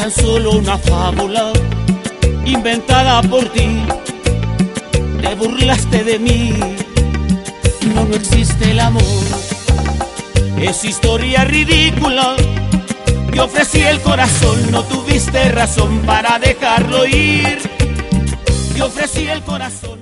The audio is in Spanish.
tan solo una fábula inventada por ti. Te burlaste de mí. No, no existe el amor. Es historia ridícula. Te ofrecí el corazón, no tuviste razón para dejarlo ir. Te ofrecí el corazón.